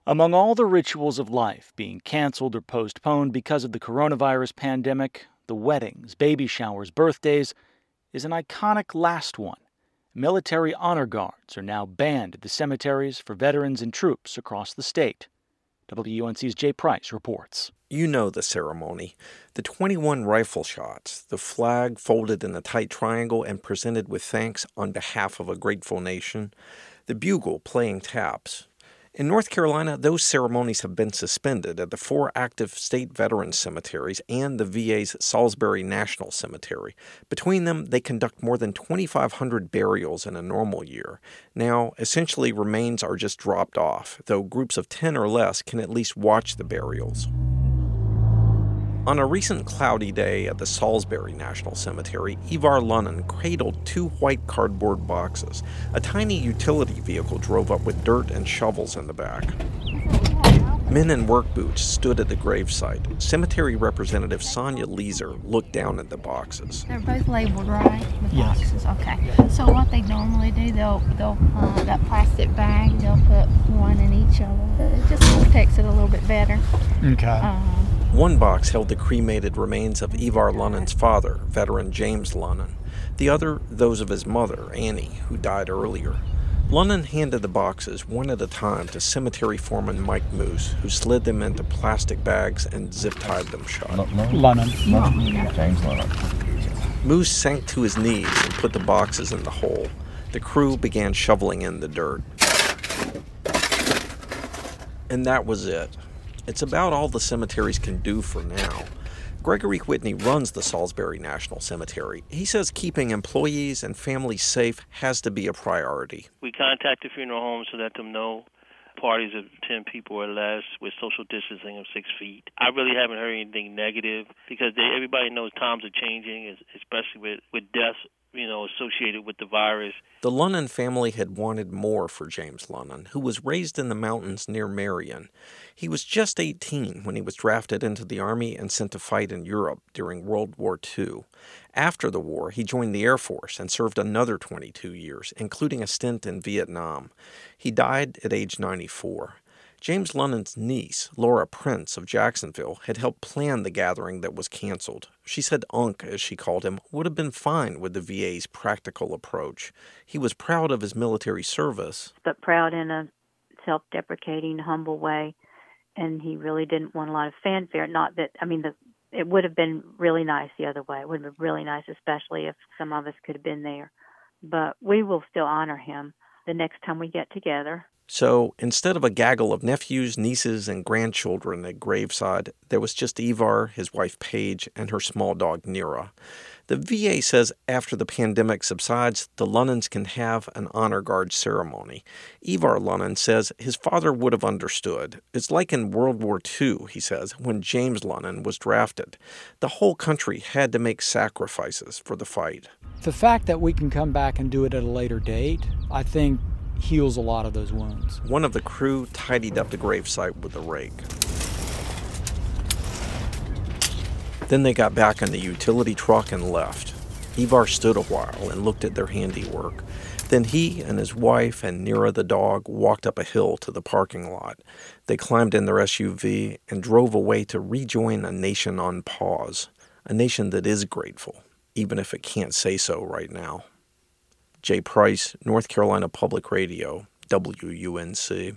Among all the rituals of life being canceled or postponed because of the coronavirus pandemic, the weddings, baby showers, birthdays is an iconic last one. Military honor guards are now banned at the cemeteries for veterans and troops across the state. WUNC's Jay Price reports. You know the ceremony. The 21 rifle shots, the flag folded in a tight triangle and presented with thanks on behalf of a grateful nation, the bugle playing taps. In North Carolina, those ceremonies have been suspended at the 4 active state veterans cemeteries and the VA's Salisbury National Cemetery. Between them, they conduct more than 2,500 burials in a normal year. Now, essentially, remains are just dropped off, though groups of 10 or less can at least watch the burials. On a recent cloudy day at the Salisbury National Cemetery, Ivar Lunnan cradled 2 white cardboard boxes. A tiny utility vehicle drove up with dirt and shovels in the back. Men in work boots stood at the gravesite. Cemetery Representative Sonia Leeser looked down at the boxes. They're both labeled, right? The Yes. boxes, okay. So what they normally do, they'll that plastic bag, they'll put one in each of them. It just protects it a little bit better. Okay. One box held the cremated remains of Ivar Lunnan's father, veteran James Lunnan. The other, those of his mother, Annie, who died earlier. Lunnan handed the boxes one at a time to cemetery foreman Mike Moose, who slid them into plastic bags and zip-tied them shut. Lunnan. James Lunnan. Moose sank to his knees and put the boxes in the hole. The crew began shoveling in the dirt. And that was it. It's about all the cemeteries can do for now. Gregory Whitney runs the Salisbury National Cemetery. He says keeping employees and families safe has to be a priority. We contact the funeral homes to let them know parties of 10 people or less with social distancing of 6 feet. I really haven't heard anything negative because everybody knows times are changing, especially with deaths, associated with the virus. The Lunnan family had wanted more for James Lunnan, who was raised in the mountains near Marion. He was just 18 when he was drafted into the Army and sent to fight in Europe during World War II. After the war, he joined the Air Force and served another 22 years, including a stint in Vietnam. He died at age 94. James Lunnan's niece, Laura Prince of Jacksonville, had helped plan the gathering that was canceled. She said Unc, as she called him, would have been fine with the VA's practical approach. He was proud of his military service, but proud in a self-deprecating, humble way, and he really didn't want a lot of fanfare. It would have been really nice the other way. It would have been really nice, especially if some of us could have been there. But we will still honor him the next time we get together. So, instead of a gaggle of nephews, nieces, and grandchildren at graveside, there was just Ivar, his wife Paige, and her small dog Nira. The VA says after the pandemic subsides, the Lunnans can have an honor guard ceremony. Ivar Lunnan says his father would have understood. It's like in World War II, he says, when James Lunnan was drafted. The whole country had to make sacrifices for the fight. The fact that we can come back and do it at a later date, I think, heals a lot of those wounds. One of the crew tidied up the gravesite with a rake. Then they got back in the utility truck and left. Ivar stood a while and looked at their handiwork. Then he and his wife and Nira the dog walked up a hill to the parking lot. They climbed in their SUV and drove away to rejoin a nation on pause, a nation that is grateful, even if it can't say so right now. Jay Price, North Carolina Public Radio, WUNC.